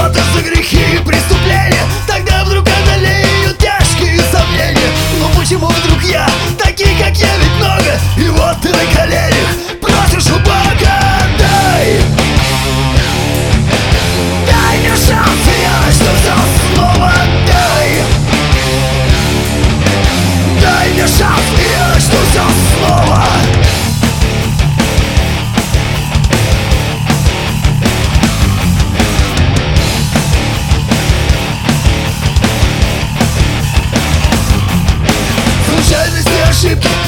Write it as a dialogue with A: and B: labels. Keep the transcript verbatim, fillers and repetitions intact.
A: расплата за грехи и преступления. Тогда вдруг одолеют тяжкие сомнения. Но почему вдруг я, таких как я ведь много, и вот ты на коленях просишь у Бога: дай, дай мне шанс, и я начну все снова. Дай, дай мне шанс, и я начну все снова. Случайности, ошибки